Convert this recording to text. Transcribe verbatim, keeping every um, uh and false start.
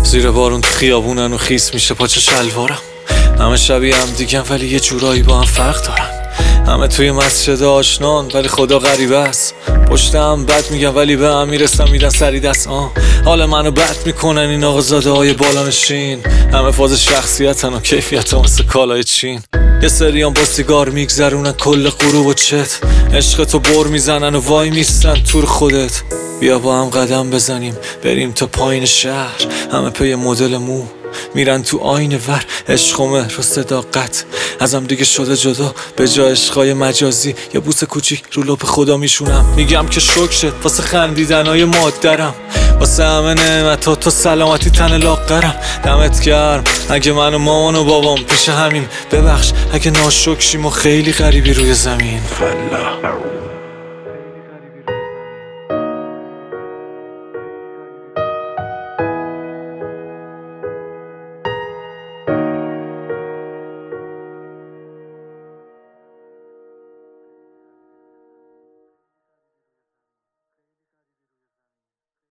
زیر بارون تو خیابونن و خیس میشه پاچه شلوارم. همه شبیه هم دیگه ولی یه جورایی با هم فرق دارن. همه توی مسجد آشنان ولی خدا غریبه است. پشت هم بد میگن ولی به هم میرسن میدن سری دست. آه حال منو بد میکنن این آقازاده های بالانشین. همه فاز شخصیتن و کیفیت هم مثل کالای چین. یه سریان با سیگار میگذرونن کل غروب و چت. عشق تو بر میزنن و وای میستن تور خودت. بیا با هم قدم بزنیم بریم تا پایین شهر. همه پی مدل مو میرن تو آینه ور. عشق و مهر و صداقت ازم دیگه شده جدا. به جا عشقای مجازی یه بوس کوچیک رو لپ خدا میشونم. میگم که شک شد واسه خندیدنای مادرم، واسه همه نعمتا تو سلامتی تن لاغرم. دمت گرم اگه من و مامان و بابام پیش همین. ببخش اگه ناشکر شیم و خیلی غریبی روی زمین. فلا